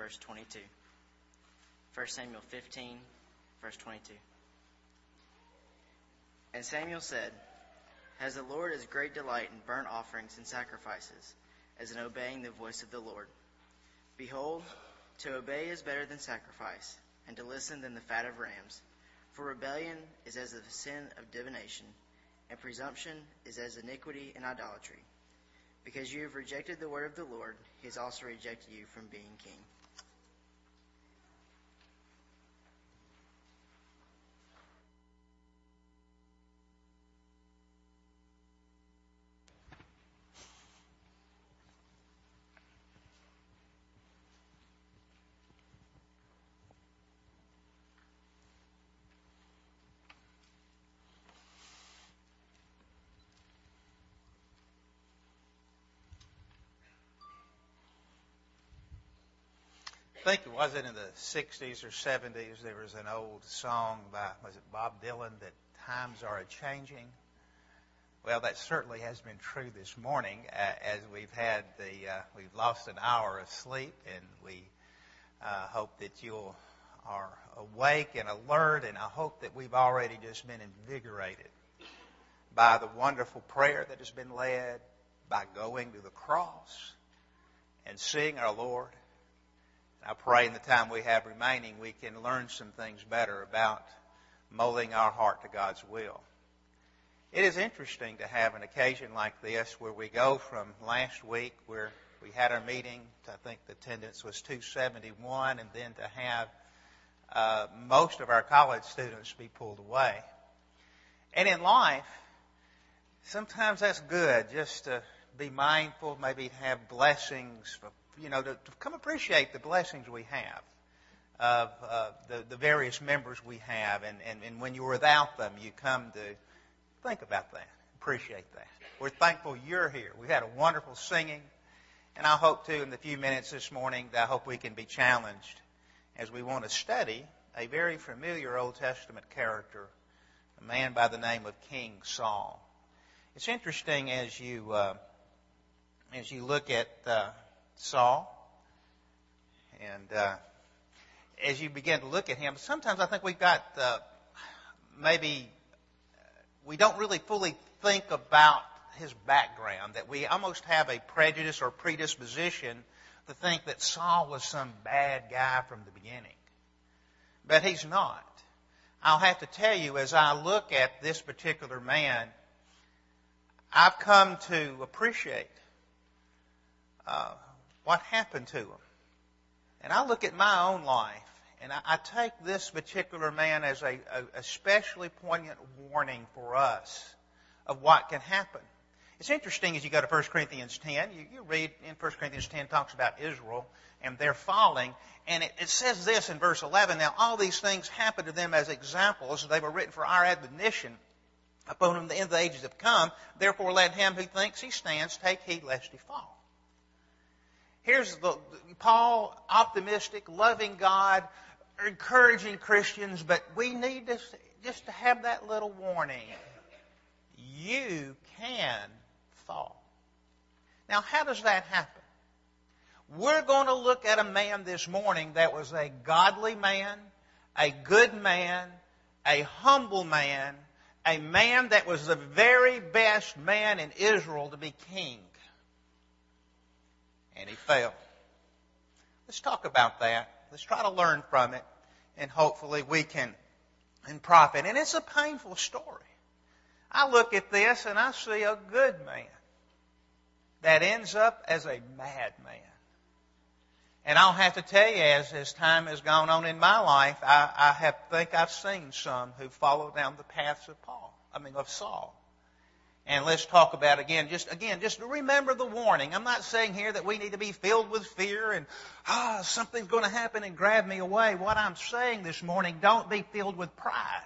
verse 22. 1 Samuel 15, verse 22. And Samuel said, "Has the Lord as great delight in burnt offerings and sacrifices as in obeying the voice of the Lord? Behold, to obey is better than sacrifice, and to listen than the fat of rams. For rebellion is as the sin of divination, and presumption is as iniquity and idolatry. Because you have rejected the word of the Lord, he has also rejected you from being king." I think it wasn't in the 60s or 70s, there was an old song by, was it Bob Dylan, that times are a-changing. Well, that certainly has been true this morning, as we've lost an hour of sleep, and we hope that you are awake and alert, and I hope that we've already just been invigorated by the wonderful prayer that has been led, by going to the cross and seeing our Lord. I pray in the time we have remaining we can learn some things better about molding our heart to God's will. It is interesting to have an occasion like this where we go from last week where we had our meeting, I think the attendance was 271, and then to have most of our college students be pulled away. And in life, sometimes that's good, just to be mindful, maybe have blessings, to come appreciate the blessings we have of the various members we have. And when you're without them, you come to think about that, appreciate that. We're thankful you're here. We had a wonderful singing, and I hope too in the few minutes this morning that I hope we can be challenged as we want to study a very familiar Old Testament character, a man by the name of King Saul. It's interesting as you look at Saul, and as you begin to look at him, sometimes I think we've got maybe we don't really fully think about his background, that we almost have a prejudice or predisposition to think that Saul was some bad guy from the beginning. But he's not. I'll have to tell you, as I look at this particular man, I've come to appreciate what happened to him. And I look at my own life, and I take this particular man as a especially poignant warning for us of what can happen. It's interesting as you go to 1 Corinthians 10, you read in 1 Corinthians 10, talks about Israel and their falling, and it says this in verse 11, "Now all these things happened to them as examples, they were written for our admonition, upon whom the end of the ages have come. Therefore let him who thinks he stands take heed lest he fall." Here's Paul, optimistic, loving God, encouraging Christians, but we need just to have that little warning. You can fall. Now, how does that happen? We're going to look at a man this morning that was a godly man, a good man, a humble man, a man that was the very best man in Israel to be king. And he fell. Let's talk about that. Let's try to learn from it, and hopefully we can profit. And it's a painful story. I look at this and I see a good man that ends up as a madman. And I'll have to tell you, as time has gone on in my life, I think I've seen some who follow down the paths of Saul. And let's talk about just remember the warning. I'm not saying here that we need to be filled with fear and, something's going to happen and grab me away. What I'm saying this morning, don't be filled with pride.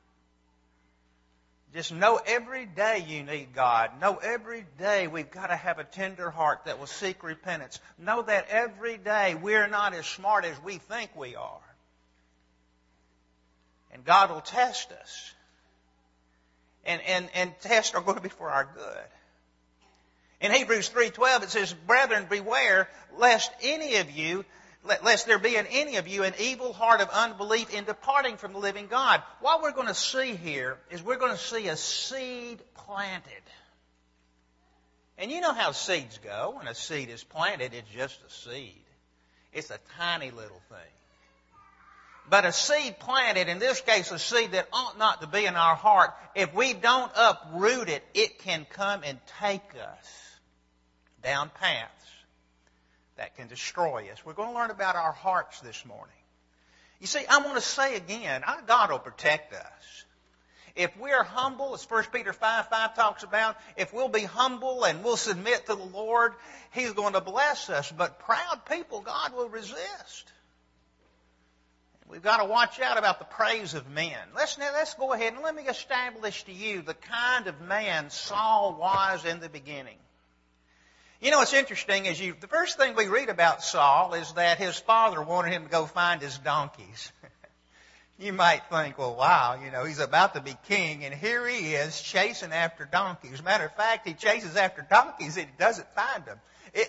Just know every day you need God. Know every day we've got to have a tender heart that will seek repentance. Know that every day we're not as smart as we think we are. And God will test us. And tests are going to be for our good. In Hebrews 3:12 it says, "Brethren, beware lest any of you lest there be in any of you an evil heart of unbelief in departing from the living God. What we're going to see here is we're going to see a seed planted. And you know how seeds go. When a seed is planted, it's just a seed. It's a tiny little thing. But a seed planted, in this case a seed that ought not to be in our heart, if we don't uproot it, it can come and take us down paths that can destroy us. We're going to learn about our hearts this morning. You see, I want to say again, our God will protect us. If we're humble, as 1 Peter 5:5 talks about, if we'll be humble and we'll submit to the Lord, He's going to bless us. But proud people, God will resist. We've got to watch out about the praise of men. Let's go ahead and let me establish to you the kind of man Saul was in the beginning. You know what's interesting is the first thing we read about Saul is that his father wanted him to go find his donkeys. You might think, well, wow, he's about to be king, and here he is chasing after donkeys. As a matter of fact, he chases after donkeys and he doesn't find them.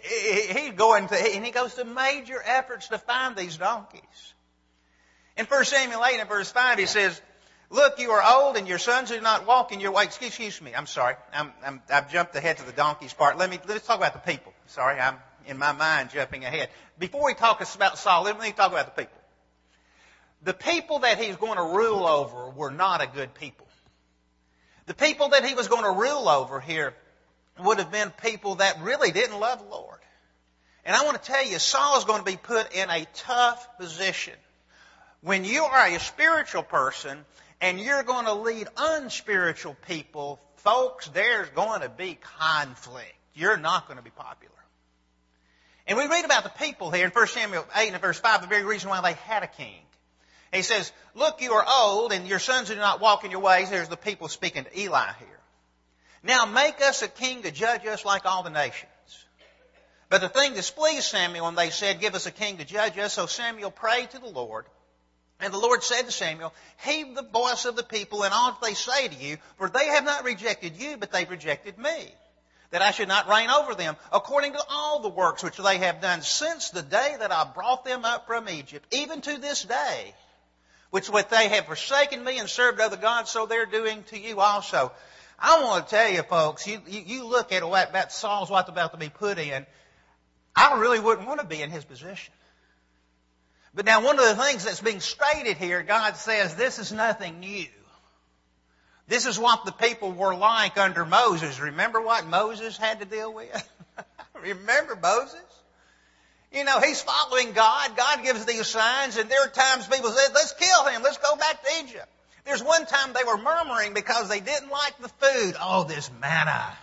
He goes to major efforts to find these donkeys. In 1 Samuel 8 and verse 5, he says, "Look, you are old, and your sons do not walk in your way." Excuse me. I'm sorry. I've jumped ahead to the donkeys part. Let's talk about the people. Sorry, I'm in my mind jumping ahead. Before we talk about Saul, let me talk about the people. The people that he's going to rule over were not a good people. The people that he was going to rule over here would have been people that really didn't love the Lord. And I want to tell you, Saul is going to be put in a tough position. When you are a spiritual person and you're going to lead unspiritual people, folks, there's going to be conflict. You're not going to be popular. And we read about the people here in 1 Samuel 8 and verse 5, the very reason why they had a king. He says, "Look, you are old, and your sons do not walk in your ways." There's the people speaking to Eli here. "Now make us a king to judge us like all the nations." But the thing displeased Samuel, and they said, "Give us a king to judge us." So Samuel prayed to the Lord. And the Lord said to Samuel, "Heed the voice of the people and all that they say to you, for they have not rejected you, but they've rejected me, that I should not reign over them, according to all the works which they have done since the day that I brought them up from Egypt, even to this day, which what they have forsaken me and served other gods, so they're doing to you also." I want to tell you, folks, you look at what Saul's about to be put in, I really wouldn't want to be in his position. But now one of the things that's being stated here, God says this is nothing new. This is what the people were like under Moses. Remember what Moses had to deal with? Remember Moses? He's following God. God gives these signs, and there are times people say, "Let's kill him. Let's go back to Egypt." There's one time they were murmuring because they didn't like the food. Oh, this manna.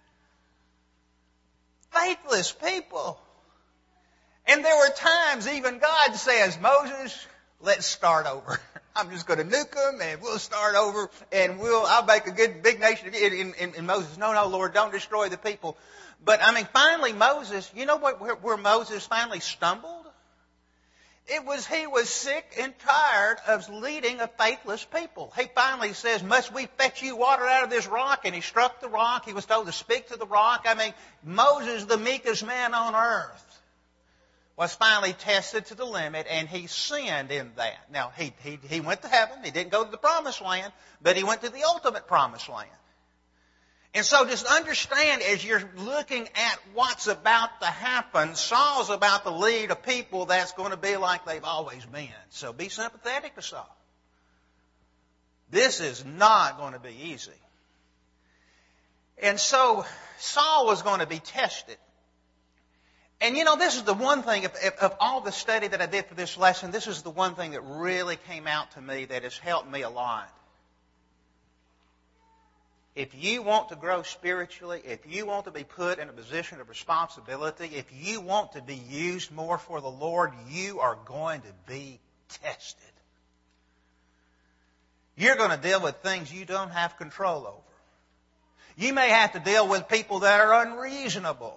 Faithless people. And there were times even God says, "Moses, let's start over. I'm just going to nuke them and we'll start over and I'll make a good big nation of you." And Moses, no, Lord, don't destroy the people. But finally Moses, you know where Moses finally stumbled? He was sick and tired of leading a faithless people. He finally says, "Must we fetch you water out of this rock?" And he struck the rock. He was told to speak to the rock. Moses, the meekest man on earth, was finally tested to the limit, and he sinned in that. Now, he went to heaven. He didn't go to the promised land, but he went to the ultimate promised land. And so just understand, as you're looking at what's about to happen, Saul's about to lead a people that's going to be like they've always been. So be sympathetic to Saul. This is not going to be easy. And so Saul was going to be tested. And this is the one thing, of all the study that I did for this lesson, this is the one thing that really came out to me that has helped me a lot. If you want to grow spiritually, if you want to be put in a position of responsibility, if you want to be used more for the Lord, you are going to be tested. You're going to deal with things you don't have control over. You may have to deal with people that are unreasonable.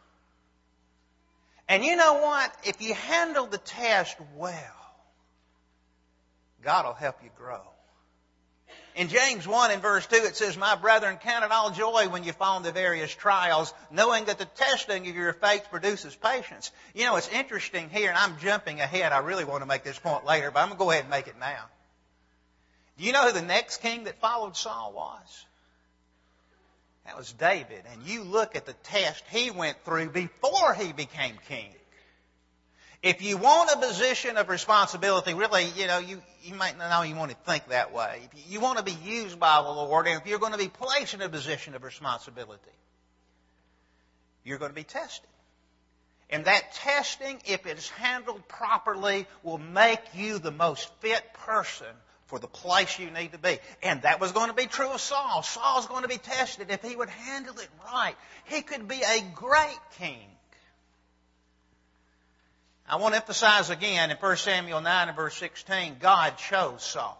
And you know what? If you handle the test well, God will help you grow. In James 1 and verse 2 it says, "My brethren, count it all joy when you fall into various trials, knowing that the testing of your faith produces patience." You know, it's interesting here, and I'm jumping ahead. I really want to make this point later, but I'm going to go ahead and make it now. Do you know who the next king that followed Saul was? That was David. And you look at the test he went through before he became king. If you want a position of responsibility, really, you might not know you want to think that way. If you want to be used by the Lord, and if you're going to be placed in a position of responsibility, you're going to be tested. And that testing, if it's handled properly, will make you the most fit person for the place you need to be. And that was going to be true of Saul. Saul's going to be tested. If he would handle it right, he could be a great king. I want to emphasize again in 1 Samuel 9 and verse 16, God chose Saul.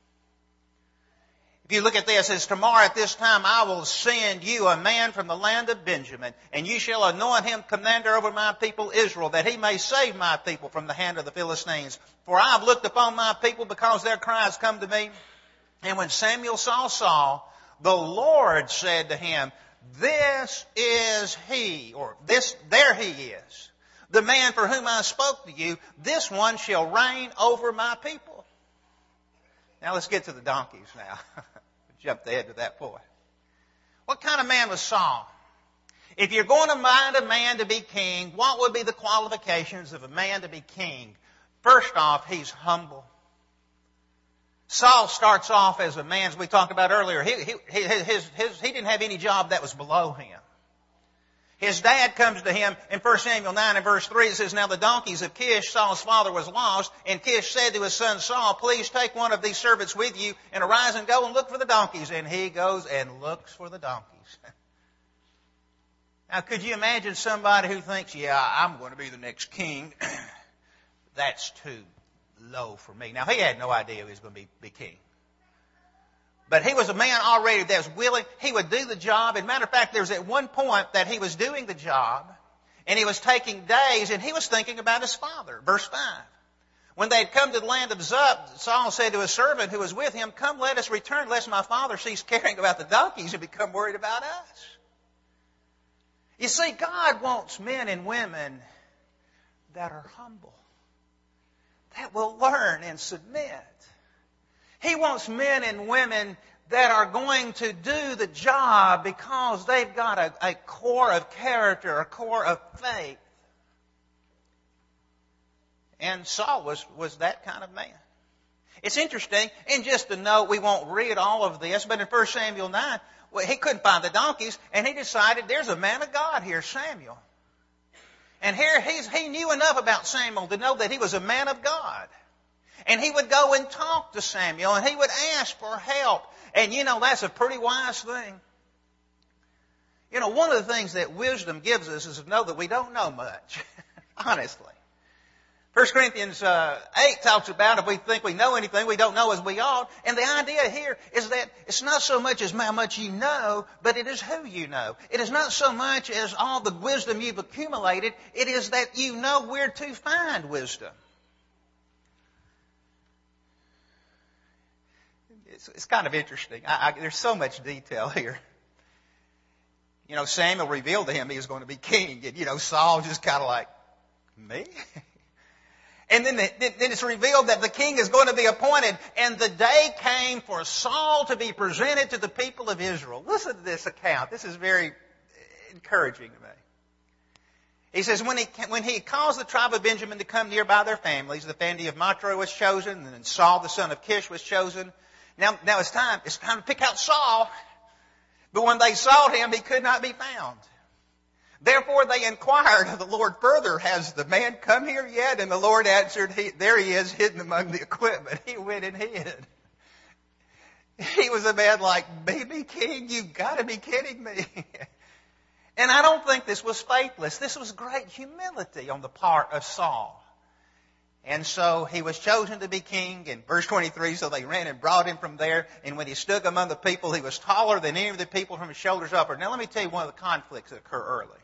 If you look at this, it says, "Tomorrow at this time I will send you a man from the land of Benjamin, and you shall anoint him commander over my people Israel, that he may save my people from the hand of the Philistines. For I have looked upon my people because their cries come to me." And when Samuel saw Saul, the Lord said to him, "This is he," or there he is, "the man for whom I spoke to you. This one shall reign over my people." Now let's get to the donkeys now. Jumped ahead to that point. What kind of man was Saul? If you're going to find a man to be king, what would be the qualifications of a man to be king? First off, he's humble. Saul starts off as a man, as we talked about earlier. He didn't have any job that was below him. His dad comes to him in 1 Samuel 9 and verse 3. It says, "Now the donkeys of Kish, Saul's father, was lost. And Kish said to his son Saul, 'Please take one of these servants with you and arise and go and look for the donkeys.' And he goes and looks for the donkeys." Now, could you imagine somebody who thinks, "Yeah, I'm going to be the next king. That's too low for me." Now, he had no idea he was going to be king. But he was a man already that was willing. He would do the job. As a matter of fact, there was at one point that he was doing the job, and he was taking days, and he was thinking about his father. Verse 5. When they had come to the land of Zuph, Saul said to his servant who was with him, "Come, let us return, lest my father cease caring about the donkeys and become worried about us." You see, God wants men and women that are humble, that will learn and submit. He wants men and women that are going to do the job because they've got a core of character, a core of faith. And Saul was that kind of man. It's interesting, and just to note, we won't read all of this, but in 1 Samuel 9, he couldn't find the donkeys, and he decided there's a man of God here, Samuel. And here he knew enough about Samuel to know that he was a man of God. And he would go and talk to Samuel, and he would ask for help. And that's a pretty wise thing. One of the things that wisdom gives us is to know that we don't know much, honestly. 1 Corinthians 8 talks about if we think we know anything, we don't know as we ought. And the idea here is that it's not so much as how much you know, but it is who you know. It is not so much as all the wisdom you've accumulated. It is that you know where to find wisdom. It's kind of interesting. There's so much detail here. Samuel revealed to him he was going to be king. And, Saul just kind of like, me? And then it's revealed that the king is going to be appointed. And the day came for Saul to be presented to the people of Israel. Listen to this account. This is very encouraging to me. He says, when he caused the tribe of Benjamin to come near by their families, the family of Matro was chosen, and then Saul the son of Kish was chosen. Now it's time to pick out Saul. But when they sought him, he could not be found. Therefore they inquired of the Lord further, "Has the man come here yet?" And the Lord answered, "There he is, hidden among the equipment." He went and hid. He was a man like, "Baby king, you've got to be kidding me." And I don't think this was faithless. This was great humility on the part of Saul. And so he was chosen to be king. In verse 23, so they ran and brought him from there. And when he stood among the people, he was taller than any of the people from his shoulders upward. Now let me tell you one of the conflicts that occur early.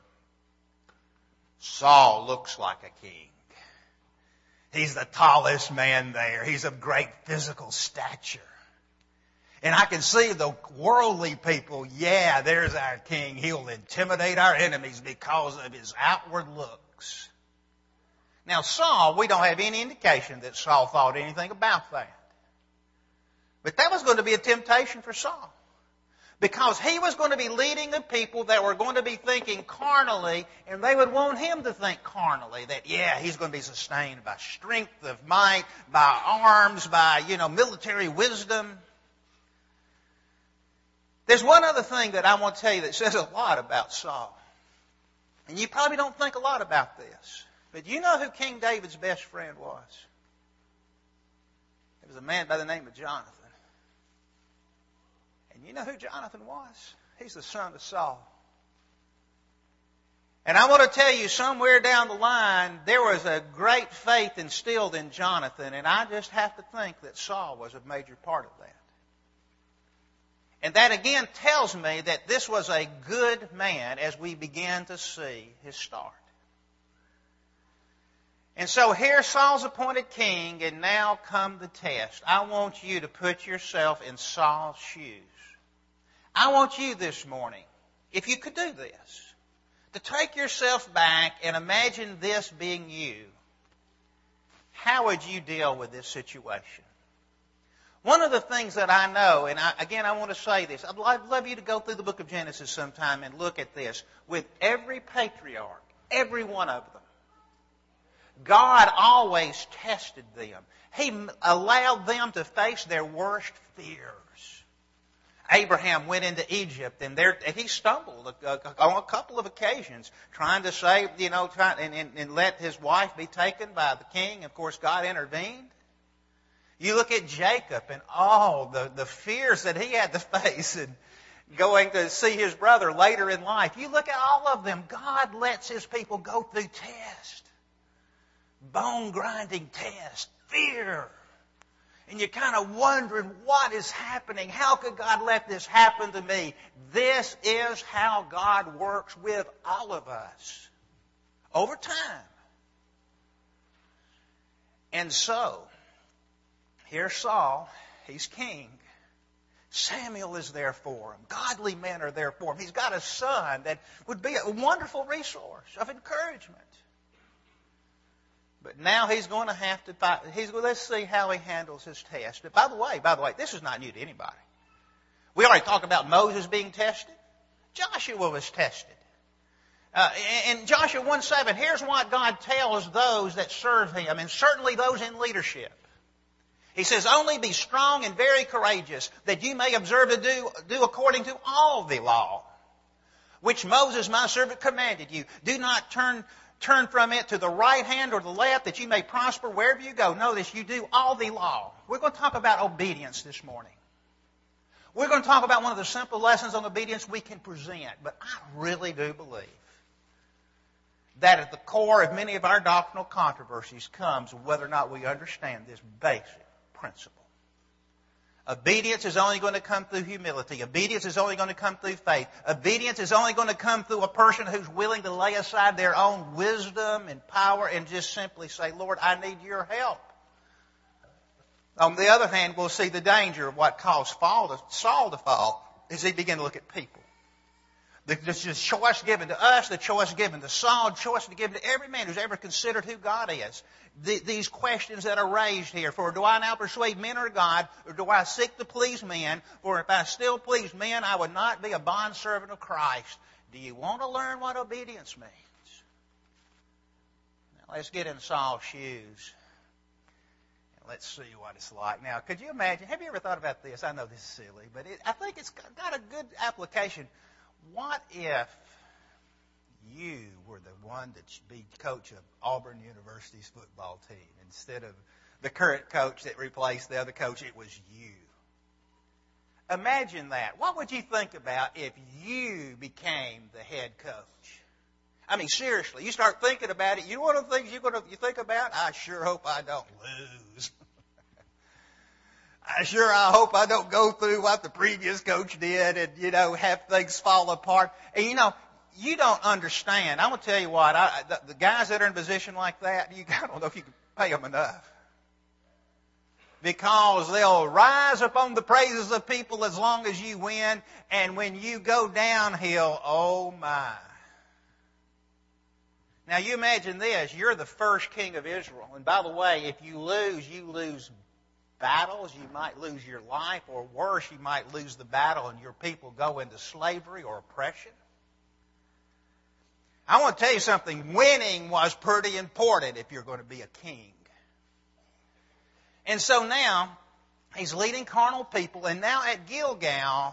Saul looks like a king. He's the tallest man there. He's of great physical stature. And I can see the worldly people, yeah, there's our king. He'll intimidate our enemies because of his outward looks. Now Saul, we don't have any indication that Saul thought anything about that. But that was going to be a temptation for Saul. Because he was going to be leading a people that were going to be thinking carnally, and they would want him to think carnally, that, yeah, he's going to be sustained by strength of might, by arms, by, military wisdom. There's one other thing that I want to tell you that says a lot about Saul. And you probably don't think a lot about this. But you know who King David's best friend was? It was a man by the name of Jonathan. And you know who Jonathan was? He's the son of Saul. And I want to tell you, somewhere down the line, there was a great faith instilled in Jonathan, and I just have to think that Saul was a major part of that. And that again tells me that this was a good man as we begin to see his start. And so here Saul's appointed king, and now come the test. I want you to put yourself in Saul's shoes. I want you this morning, if you could do this, to take yourself back and imagine this being you. How would you deal with this situation? One of the things that I know, and I want to say this, I'd love you to go through the book of Genesis sometime and look at this. With every patriarch, every one of them, God always tested them. He allowed them to face their worst fears. Abraham went into Egypt, and he stumbled on a couple of occasions, trying to save, and let his wife be taken by the king. Of course, God intervened. You look at Jacob and all the fears that he had to face and going to see his brother later in life. You look at all of them. God lets his people go through tests. Bone-grinding tests. Fear. And you're kind of wondering what is happening. How could God let this happen to me? This is how God works with all of us. Over time. And so, here's Saul. He's king. Samuel is there for him. Godly men are there for him. He's got a son that would be a wonderful resource of encouragement. But now he's going to have to fight. Let's see how he handles his test. But by the way, this is not new to anybody. We already talked about Moses being tested. Joshua was tested. In Joshua 1:7, here's what God tells those that serve him, and certainly those in leadership. He says, only be strong and very courageous, that you may observe to do according to all the law, which Moses my servant commanded you. Do not turn from it to the right hand or the left, that you may prosper wherever you go. Notice, you do all the law. We're going to talk about obedience this morning. We're going to talk about one of the simple lessons on obedience we can present. But I really do believe that at the core of many of our doctrinal controversies comes whether or not we understand this basic principle. Obedience is only going to come through humility. Obedience is only going to come through faith. Obedience is only going to come through a person who's willing to lay aside their own wisdom and power and just simply say, Lord, I need your help. On the other hand, we'll see the danger of what caused Saul to fall as he began to look at people. The choice given to us, the choice given to Saul, the choice given to every man who's ever considered who God is. These questions that are raised here, for do I now persuade men or God, or do I seek to please men? For if I still please men, I would not be a bondservant of Christ. Do you want to learn what obedience means? Now let's get in Saul's shoes. And let's see what it's like. Now, could you imagine, have you ever thought about this? I know this is silly, but I think it's got a good application. What if you were the one to be coach of Auburn University's football team instead of the current coach that replaced the other coach? It was you. Imagine that. What would you think about if you became the head coach? I mean, seriously, you start thinking about it. You know one of the things you think about? I sure hope I don't lose. I hope I don't go through what the previous coach did and, have things fall apart. And, you don't understand. I'm going to tell you what, the guys that are in a position like that, I don't know if you can pay them enough. because they'll rise upon the praises of people as long as you win, and when you go downhill, oh my. Now you imagine this, you're the first king of Israel, and by the way, if you lose battles, you might lose your life, or worse, you might lose the battle and your people go into slavery or oppression. I want to tell you something, winning was pretty important if you're going to be a king. And so now, he's leading carnal people, and now at Gilgal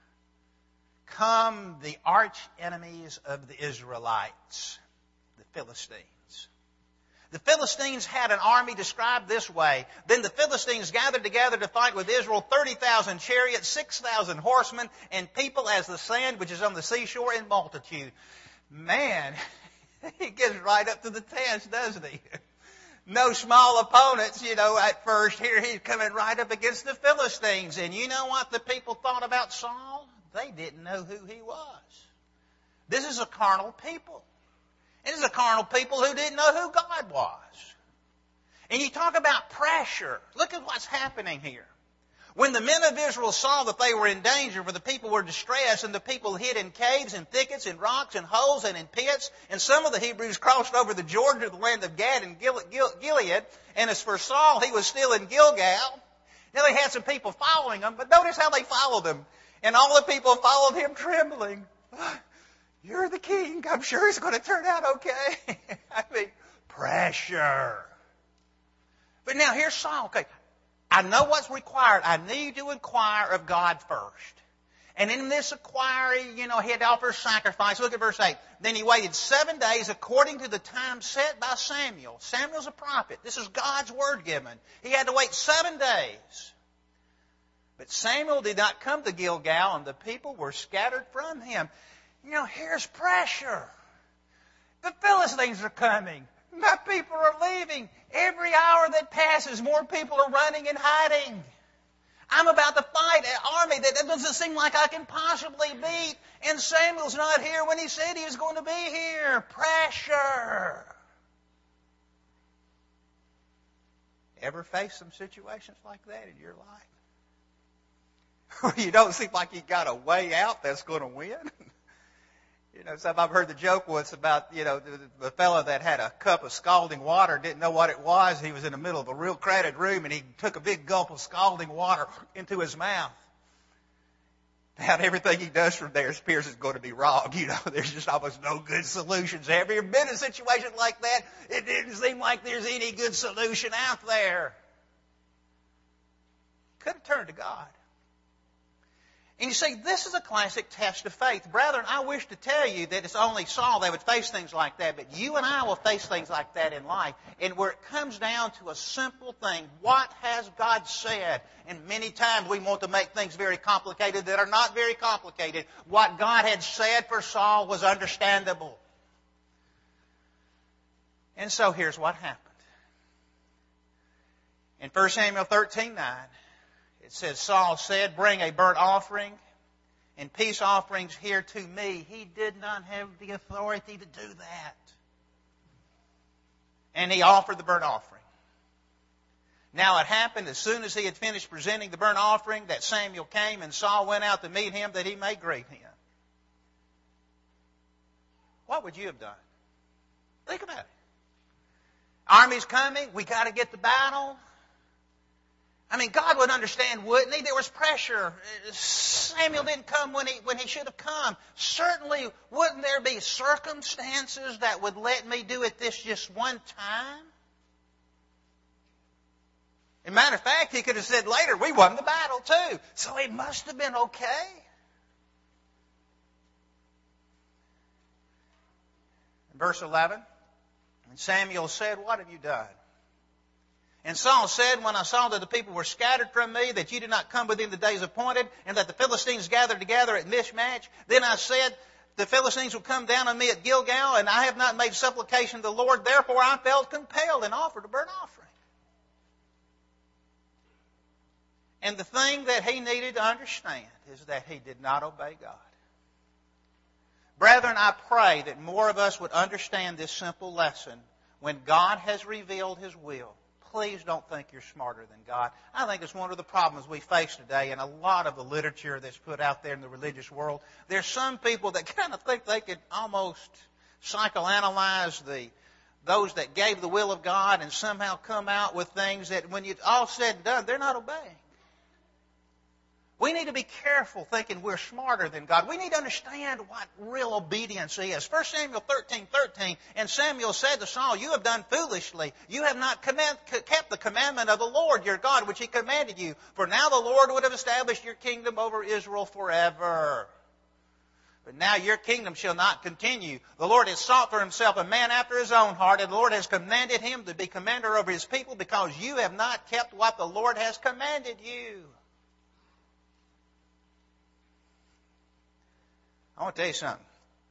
come the arch enemies of the Israelites, the Philistines. The Philistines had an army described this way. Then the Philistines gathered together to fight with Israel, 30,000 chariots, 6,000 horsemen, and people as the sand which is on the seashore in multitude. Man, he gets right up to the task, doesn't he? No small opponents, at first. Here he's coming right up against the Philistines. And you know what the people thought about Saul? They didn't know who he was. This is a carnal people. It is a carnal people who didn't know who God was. And you talk about pressure. Look at what's happening here. When the men of Israel saw that they were in danger, for the people were distressed, and the people hid in caves and thickets and rocks and holes and in pits, and some of the Hebrews crossed over the Jordan to the land of Gad and Gilead, and as for Saul, he was still in Gilgal. Now they had some people following him, but notice how they followed him. And all the people followed him trembling. You're the king. I'm sure it's going to turn out okay. Pressure. But now here's Saul. Okay, I know what's required. I need to inquire of God first. And in this inquiry, he had to offer a sacrifice. Look at verse 8. Then he waited 7 days according to the time set by Samuel. Samuel's a prophet. This is God's word given. He had to wait 7 days. But Samuel did not come to Gilgal, and the people were scattered from him. Here's pressure. The Philistines are coming. My people are leaving. Every hour that passes, more people are running and hiding. I'm about to fight an army that doesn't seem like I can possibly beat. And Samuel's not here when he said he was going to be here. Pressure. Ever face some situations like that in your life? Where you don't seem like you got a way out that's going to win? I've heard the joke once about, the fellow that had a cup of scalding water, didn't know what it was. He was in the middle of a real crowded room, and he took a big gulp of scalding water into his mouth. Now, everything he does from there appears is going to be wrong. There's just almost no good solutions. Have you ever been in a situation like that? It didn't seem like there's any good solution out there. Could have turned to God. And you see, this is a classic test of faith. Brethren, I wish to tell you that it's only Saul that would face things like that, but you and I will face things like that in life. And where it comes down to a simple thing, what has God said? And many times we want to make things very complicated that are not very complicated. What God had said for Saul was understandable. And so here's what happened. In 1 Samuel 13:9, it says, Saul said, bring a burnt offering and peace offerings here to me. He did not have the authority to do that. And he offered the burnt offering. Now it happened as soon as he had finished presenting the burnt offering that Samuel came, and Saul went out to meet him that he may greet him. What would you have done? Think about it. Army's coming. We got to get to battle. God would understand, wouldn't he? There was pressure. Samuel didn't come when he should have come. Certainly, wouldn't there be circumstances that would let me do it this just one time? As a matter of fact, he could have said later, we won the battle too. So it must have been okay. Verse 11, and Samuel said, what have you done? And Saul said, when I saw that the people were scattered from me, that you did not come within the days appointed, and that the Philistines gathered together at Michmash, then I said, the Philistines will come down on me at Gilgal, and I have not made supplication to the Lord. Therefore I felt compelled and offered a burnt offering. And the thing that he needed to understand is that he did not obey God. Brethren, I pray that more of us would understand this simple lesson. When God has revealed His will, please don't think you're smarter than God. I think it's one of the problems we face today in a lot of the literature that's put out there in the religious world. There's some people that kind of think they could almost psychoanalyze those that gave the will of God and somehow come out with things that when it's all said and done, they're not obeying. We need to be careful thinking we're smarter than God. We need to understand what real obedience is. 1 Samuel 13:13, and Samuel said to Saul, "You have done foolishly. You have not kept the commandment of the Lord your God, which He commanded you. For now the Lord would have established your kingdom over Israel forever. But now your kingdom shall not continue. The Lord has sought for Himself a man after His own heart, and the Lord has commanded him to be commander over His people because you have not kept what the Lord has commanded you." I want to tell you something.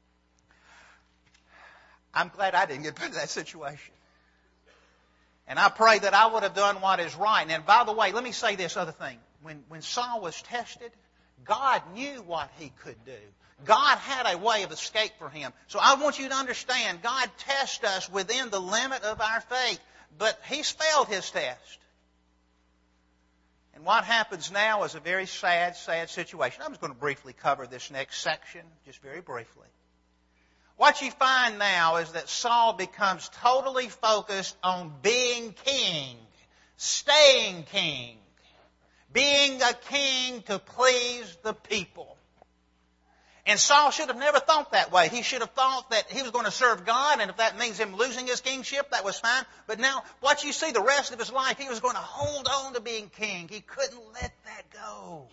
I'm glad I didn't get put in that situation. And I pray that I would have done what is right. And by the way, let me say this other thing. When Saul was tested, God knew what he could do. God had a way of escape for him. So I want you to understand, God tests us within the limit of our faith. But He's failed His test. And what happens now is a very sad, sad situation. I'm just going to briefly cover this next section, just very briefly. What you find now is that Saul becomes totally focused on being king, staying king, being a king to please the people. And Saul should have never thought that way. He should have thought that he was going to serve God, and if that means him losing his kingship, that was fine. But now, what you see the rest of his life, he was going to hold on to being king. He couldn't let that go.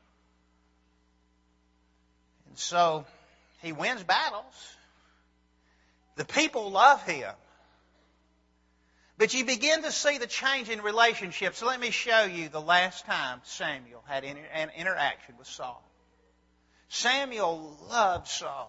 And so, he wins battles. The people love him. But you begin to see the change in relationships. So let me show you the last time Samuel had an interaction with Saul. Samuel loved Saul.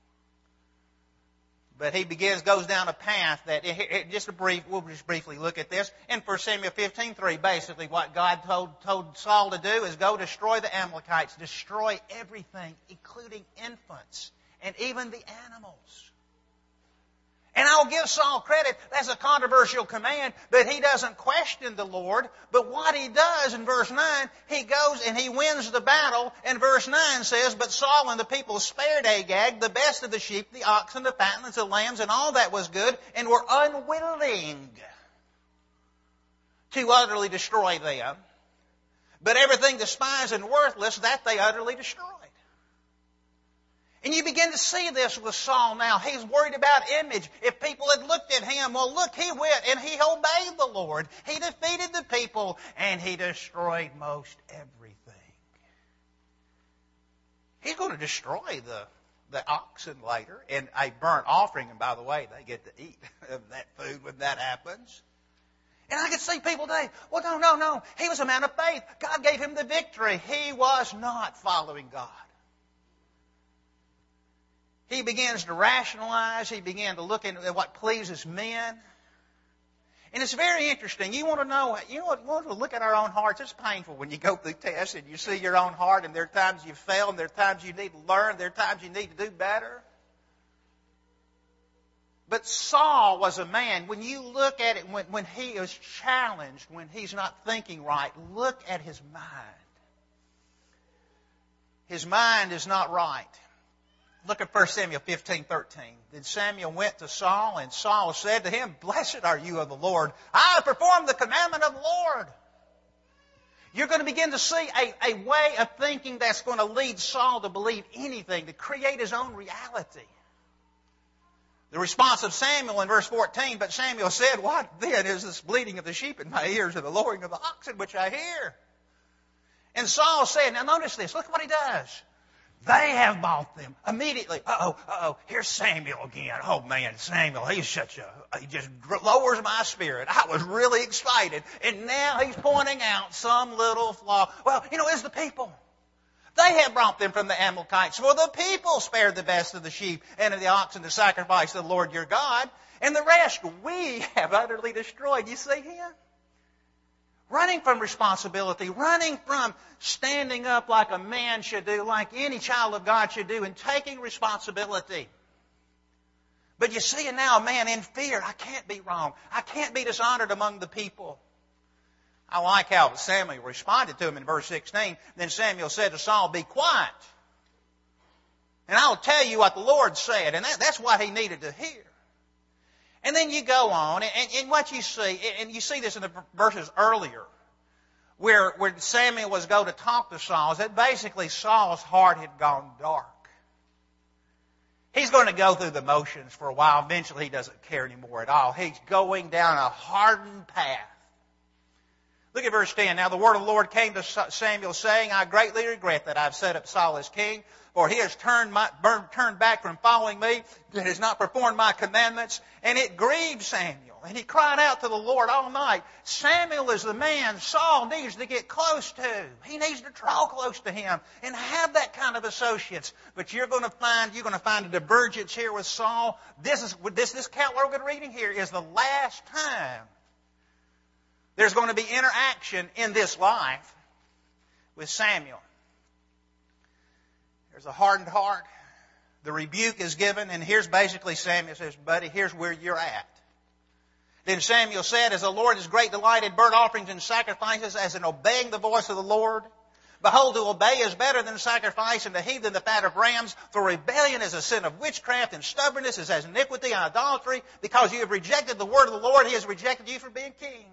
But he goes down a path that, we'll just briefly look at this. In 1 Samuel 15:3, basically what God told Saul to do is go destroy the Amalekites, destroy everything, including infants and even the animals. And I'll give Saul credit, that's a controversial command, but he doesn't question the Lord. But what he does in verse 9, he goes and he wins the battle. And verse 9 says, "But Saul and the people spared Agag, the best of the sheep, the oxen, the fatlings, the lambs, and all that was good, and were unwilling to utterly destroy them. But everything despised and worthless, that they utterly destroyed." And you begin to see this with Saul now. He's worried about image. If people had looked at him, well, look, he went and he obeyed the Lord. He defeated the people and he destroyed most everything. He's going to destroy the oxen later in a burnt offering. And by the way, they get to eat of that food when that happens. And I can see people today, well, no. He was a man of faith. God gave him the victory. He was not following God. He begins to rationalize. He began to look at what pleases men. And it's very interesting. You want to look at our own hearts. It's painful when you go through tests and you see your own heart, and there are times you fail, and there are times you need to learn, there are times you need to do better. But Saul was a man, when you look at it, when he is challenged, when he's not thinking right, look at his mind. His mind is not right. Look at 1 Samuel 15:13. Then Samuel went to Saul, and Saul said to him, "Blessed are you of the Lord. I have performed the commandment of the Lord." You're going to begin to see a way of thinking that's going to lead Saul to believe anything, to create his own reality. The response of Samuel in verse 14, "But Samuel said, What then is this bleating of the sheep in my ears and the lowing of the oxen which I hear?" And Saul said, now notice this, look what he does. "They have bought them." Immediately, here's Samuel again. Oh man, Samuel, he just lowers my spirit. I was really excited. And now he's pointing out some little flaw. Well, it's the people. They have brought them from the Amalekites. For the people spared the best of the sheep and of the oxen to sacrifice to the Lord your God. And the rest we have utterly destroyed. You see him? Running from responsibility, running from standing up like a man should do, like any child of God should do, and taking responsibility. But you see now a man in fear. I can't be wrong. I can't be dishonored among the people. I like how Samuel responded to him in verse 16. Then Samuel said to Saul, "Be quiet, and I'll tell you what the Lord said." And that's what he needed to hear. And then you go on, and what you see, and you see this in the verses earlier, where Samuel was going to talk to Saul, is that basically Saul's heart had gone dark. He's going to go through the motions for a while. Eventually he doesn't care anymore at all. He's going down a hardened path. Look at verse 10. Now the word of the Lord came to Samuel, saying, "I greatly regret that I've set up Saul as king, for he has turned back from following me, and has not performed my commandments." And it grieved Samuel. And he cried out to the Lord all night. Samuel is the man Saul needs to get close to. He needs to draw close to him and have that kind of associates. But you're going to find a divergence here with Saul. This account we're reading here is the last time there's going to be interaction in this life with Samuel. There's a hardened heart. The rebuke is given, and here's basically Samuel says, "Buddy, here's where you're at." Then Samuel said, "As the Lord is great delight in burnt offerings and sacrifices, as in obeying the voice of the Lord. Behold, to obey is better than sacrifice, and to heed than the fat of rams. For rebellion is a sin of witchcraft, and stubbornness is as iniquity and idolatry. Because you have rejected the word of the Lord, he has rejected you from being king."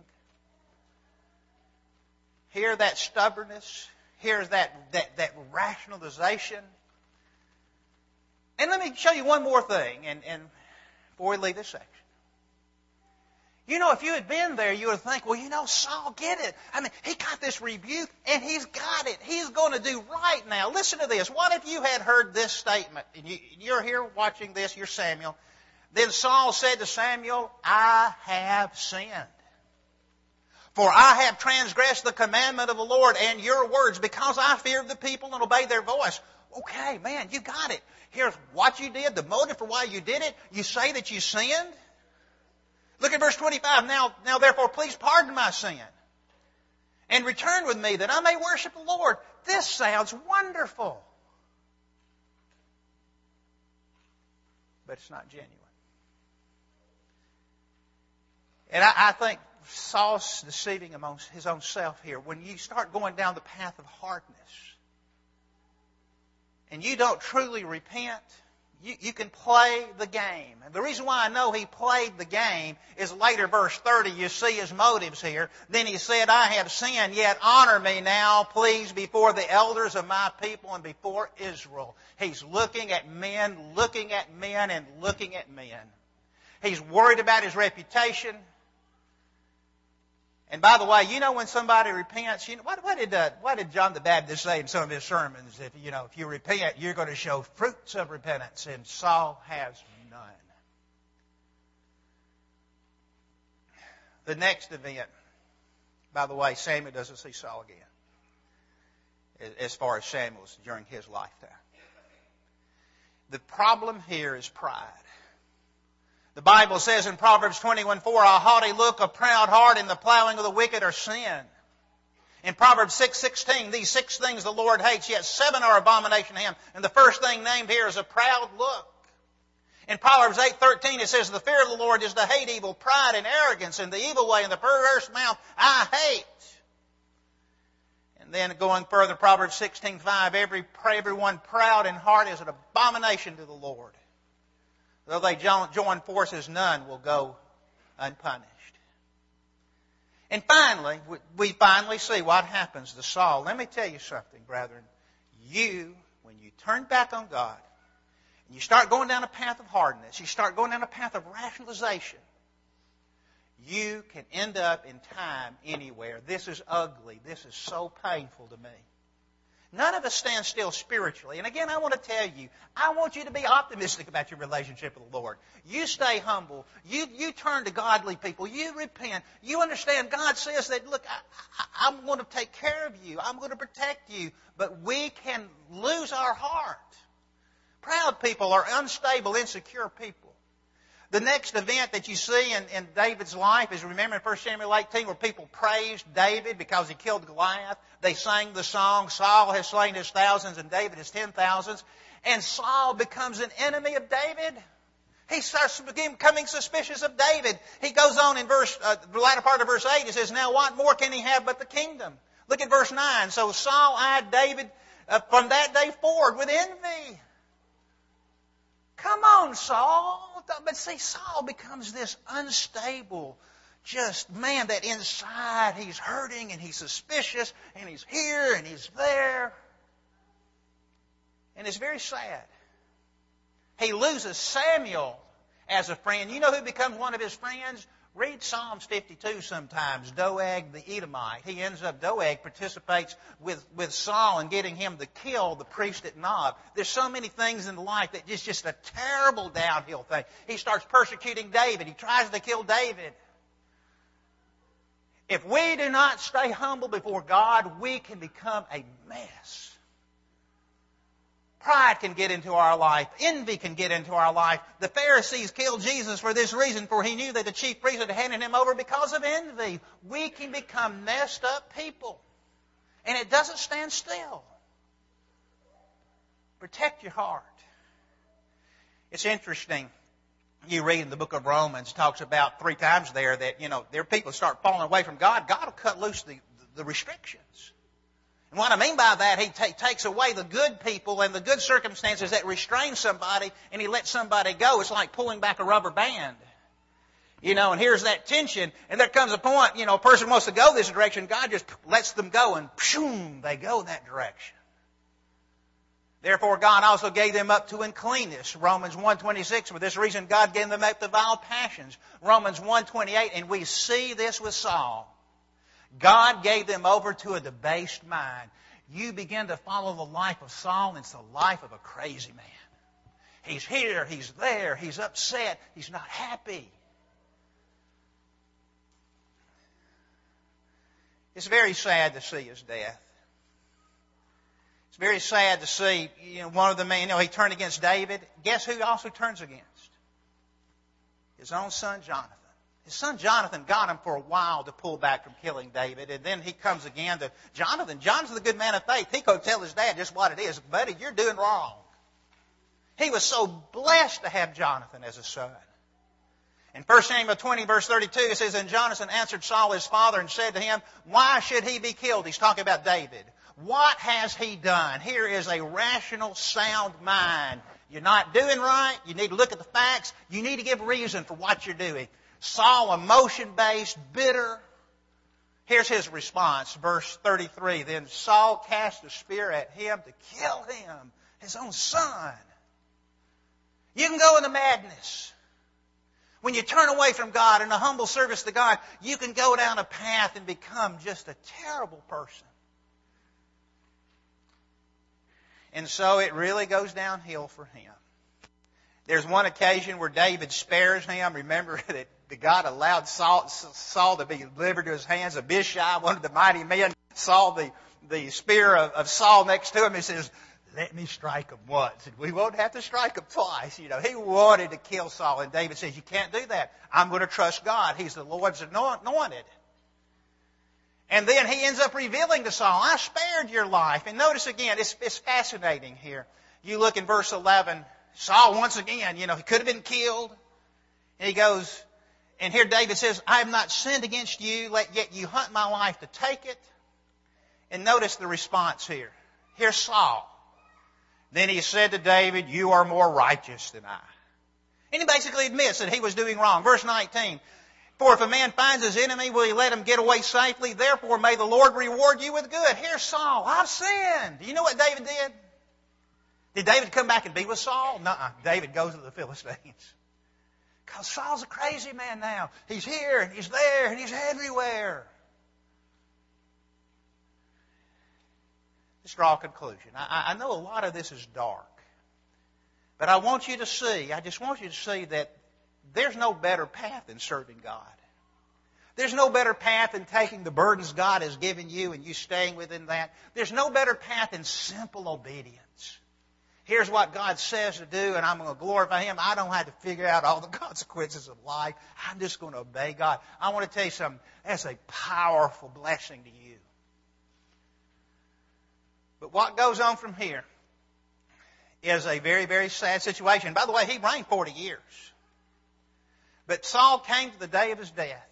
Hear that stubbornness. Here's that rationalization. And let me show you one more thing, and before we leave this section. You know, if you had been there, you would think, well, Saul get it. I mean, he got this rebuke, and he's got it. He's going to do right now. Listen to this. What if you had heard this statement? And you're here watching this, you're Samuel. Then Saul said to Samuel, "I have sinned. For I have transgressed the commandment of the Lord and your words, because I feared the people and obeyed their voice." Okay, man, you got it. Here's what you did, the motive for why you did it. You say that you sinned. Look at verse 25. Now therefore, please pardon my sin, and return with me, that I may worship the Lord. This sounds wonderful. But it's not genuine. And I think Saul's deceiving amongst his own self here. When you start going down the path of hardness, and you don't truly repent, you can play the game. And the reason why I know he played the game is later, verse 30, you see his motives here. Then he said, "I have sinned, yet honor me now, please, before the elders of my people and before Israel." He's looking at men, and looking at men. He's worried about his reputation. And by the way, when somebody repents, what did John the Baptist say in some of his sermons? If you repent, you're going to show fruits of repentance, and Saul has none. The next event, by the way, Samuel doesn't see Saul again, as far as Samuel's during his lifetime. The problem here is pride. The Bible says in Proverbs 21:4, "A haughty look, a proud heart, and the plowing of the wicked are sin." In Proverbs 6:16, "These 6 things the Lord hates, yet 7 are abomination to him." And the first thing named here is a proud look. In Proverbs 8:13, it says, "The fear of the Lord is to hate evil, pride and arrogance, and the evil way and the perverse mouth I hate." And then going further, Proverbs 16:5, "Everyone proud in heart is an abomination to the Lord. Though they join forces, none will go unpunished." And finally, we finally see what happens to Saul. Let me tell you something, brethren. When you turn back on God, and you start going down a path of hardness, you start going down a path of rationalization, you can end up in time anywhere. This is ugly. This is so painful to me. None of us stand still spiritually. And again, I want to tell you, I want you to be optimistic about your relationship with the Lord. You stay humble. You turn to godly people. You repent. You understand God says that, look, I'm going to take care of you. I'm going to protect you. But we can lose our heart. Proud people are unstable, insecure people. The next event that you see in David's life is, remember in 1 Samuel 18, where people praised David because he killed Goliath. They sang the song, "Saul has slain his thousands and David his 10,000s." And Saul becomes an enemy of David. He starts becoming suspicious of David. He goes on in the latter part of verse 8. It says, now what more can he have but the kingdom? Look at verse 9. So Saul eyed David from that day forward with envy. Come on, Saul. But see, Saul becomes this unstable, just man that inside he's hurting and he's suspicious and he's here and he's there. And it's very sad. He loses Samuel as a friend. You know who becomes one of his friends? Read Psalms 52 sometimes. Doeg the Edomite. Doeg participates with Saul in getting him to kill the priest at Nob. There's so many things in life that is just a terrible downhill thing. He starts persecuting David. He tries to kill David. If we do not stay humble before God, we can become a mess. Pride can get into our life. Envy can get into our life. The Pharisees killed Jesus for this reason, for he knew that the chief priests had handed him over because of envy. We can become messed up people. And it doesn't stand still. Protect your heart. It's interesting. You read in the book of Romans, talks about 3 times there that, there are people start falling away from God. God will cut loose the restrictions. And what I mean by that, he takes away the good people and the good circumstances that restrain somebody, and he lets somebody go. It's like pulling back a rubber band. And here's that tension, and there comes a point, a person wants to go this direction, God just lets them go, and pshoom, they go that direction. Therefore, God also gave them up to uncleanness. Romans 1:26, for this reason God gave them up to vile passions. Romans 1:28, and we see this with Saul. God gave them over to a debased mind. You begin to follow the life of Saul, and it's the life of a crazy man. He's here, he's there, he's upset, he's not happy. It's very sad to see his death. It's very sad to see, one of the men, he turned against David. Guess who he also turns against? His own son, Jonathan. His son Jonathan got him for a while to pull back from killing David, and then he comes again to Jonathan. Jonathan's a good man of faith. He could tell his dad just what it is. Buddy, you're doing wrong. He was so blessed to have Jonathan as a son. In 1 Samuel 20, verse 32, it says, and Jonathan answered Saul his father and said to him, why should he be killed? He's talking about David. What has he done? Here is a rational, sound mind. You're not doing right. You need to look at the facts. You need to give reason for what you're doing. Saul, emotion-based, bitter. Here's his response, verse 33. Then Saul cast a spear at him to kill him, his own son. You can go into madness. When you turn away from God in a humble service to God, you can go down a path and become just a terrible person. And so it really goes downhill for him. There's one occasion where David spares him. Remember that God allowed Saul to be delivered to his hands. Abishai, one of the mighty men, saw the spear of Saul next to him. He says, let me strike him once, and we won't have to strike him twice. He wanted to kill Saul, and David says, you can't do that. I'm going to trust God. He's the Lord's anointed. And then he ends up revealing to Saul, I spared your life. And notice again, it's fascinating here. You look in verse 11, Saul once again, he could have been killed. And he goes, and here David says, I have not sinned against you, yet you hunt my life to take it. And notice the response here. Here's Saul. Then he said to David, you are more righteous than I. And he basically admits that he was doing wrong. Verse 19, for if a man finds his enemy, will he let him get away safely? Therefore may the Lord reward you with good. Here's Saul. I've sinned. Do you know what David did? Did David come back and be with Saul? Nuh-uh. David goes to the Philistines. Because Saul's a crazy man now. He's here and he's there and he's everywhere. Let's draw a conclusion. I know a lot of this is dark. But I just want you to see that there's no better path than serving God. There's no better path than taking the burdens God has given you and you staying within that. There's no better path than simple obedience. Here's what God says to do, and I'm going to glorify Him. I don't have to figure out all the consequences of life. I'm just going to obey God. I want to tell you something. That's a powerful blessing to you. But what goes on from here is a very, very sad situation. By the way, he reigned 40 years. But Saul came to the day of his death.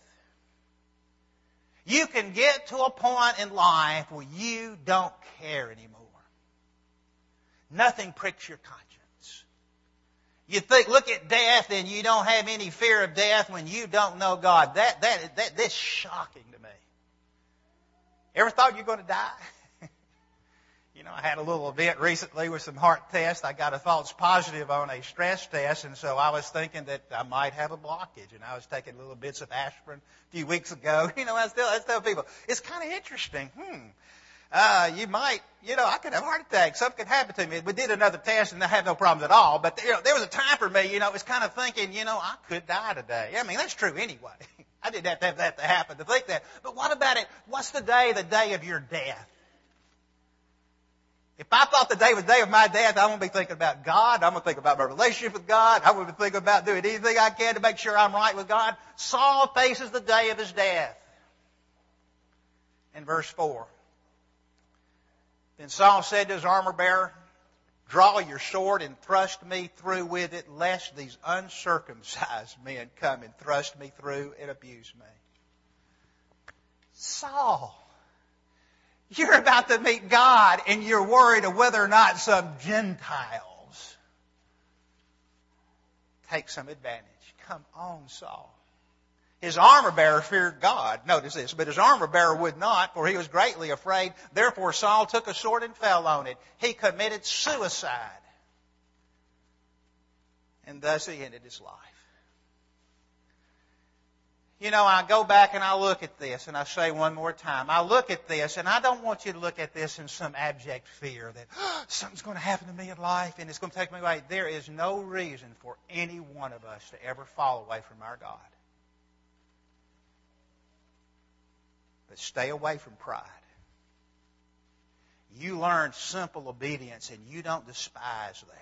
You can get to a point in life where you don't care anymore. Nothing pricks your conscience. You think, look at death and you don't have any fear of death when you don't know God. That's shocking to me. Ever thought you're going to die? You know, I had a little event recently with some heart tests. I got a false positive on a stress test, and so I was thinking that I might have a blockage. And I was taking little bits of aspirin a few weeks ago. You know, I tell people, it's kind of interesting. You might, I could have a heart attack. Something could happen to me. We did another test, and I had no problems at all. But, there was a time for me, it was kind of thinking, I could die today. I mean, that's true anyway. I didn't have to have that to happen to think that. But what about it? What's the day of your death? If I thought the day was the day of my death, I'm going to be thinking about God. I'm going to think about my relationship with God. I'm going to be thinking about doing anything I can to make sure I'm right with God. Saul faces the day of his death. In verse 4. Then Saul said to his armor bearer, "Draw your sword and thrust me through with it, lest these uncircumcised men come and thrust me through and abuse me." Saul, you're about to meet God, and you're worried of whether or not some Gentiles take some advantage. Come on, Saul. His armor bearer feared God. Notice this. But his armor bearer would not, for he was greatly afraid. Therefore Saul took a sword and fell on it. He committed suicide. And thus he ended his life. I go back and I look at this, and I say one more time, I look at this, and I don't want you to look at this in some abject fear that something's going to happen to me in life and it's going to take me away. There is no reason for any one of us to ever fall away from our God. But stay away from pride. You learn simple obedience, and you don't despise that.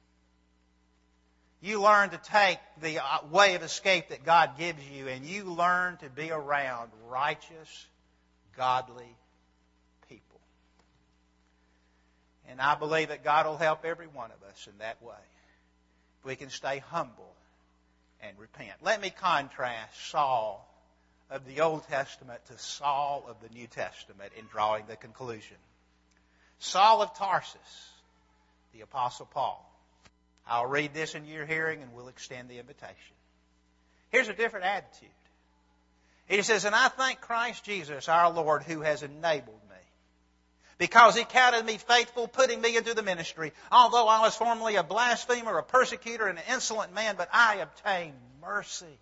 You learn to take the way of escape that God gives you, and you learn to be around righteous, godly people. And I believe that God will help every one of us in that way. If we can stay humble and repent. Let me contrast Saul of the Old Testament to Saul of the New Testament in drawing the conclusion. Saul of Tarsus, the Apostle Paul. I'll read this in your hearing and we'll extend the invitation. Here's a different attitude. He says, "And I thank Christ Jesus our Lord who has enabled me, because He counted me faithful, putting me into the ministry. Although I was formerly a blasphemer, a persecutor, and an insolent man, but I obtained mercy,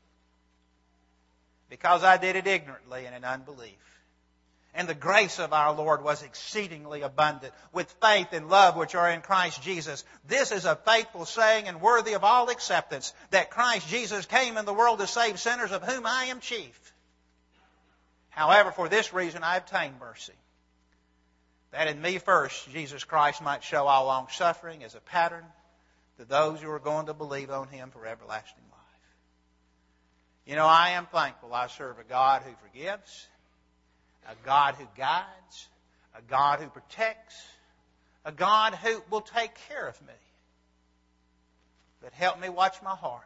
because I did it ignorantly and in unbelief. And the grace of our Lord was exceedingly abundant, with faith and love which are in Christ Jesus. This is a faithful saying and worthy of all acceptance, that Christ Jesus came in the world to save sinners, of whom I am chief. However, for this reason I obtained mercy, that in me first Jesus Christ might show all long suffering as a pattern to those who are going to believe on Him for everlasting life." I am thankful I serve a God who forgives, a God who guides, a God who protects, a God who will take care of me. But help me watch my heart.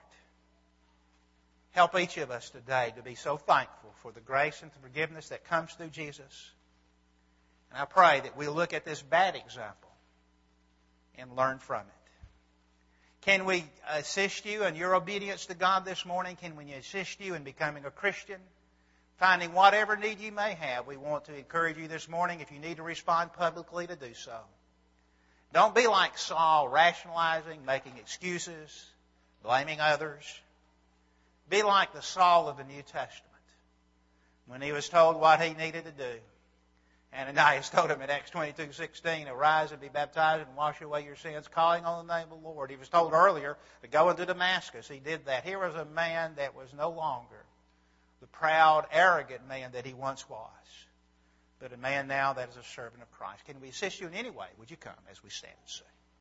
Help each of us today to be so thankful for the grace and the forgiveness that comes through Jesus. And I pray that we'll look at this bad example and learn from it. Can we assist you in your obedience to God this morning? Can we assist you in becoming a Christian? Finding whatever need you may have, we want to encourage you this morning, if you need to respond publicly, to do so. Don't be like Saul, rationalizing, making excuses, blaming others. Be like the Saul of the New Testament, when he was told what he needed to do. Ananias told him in Acts 22:16, "Arise and be baptized and wash away your sins, calling on the name of the Lord." He was told earlier to go into Damascus. He did that. Here was a man that was no longer the proud, arrogant man that he once was, but a man now that is a servant of Christ. Can we assist you in any way? Would you come as we stand and sing?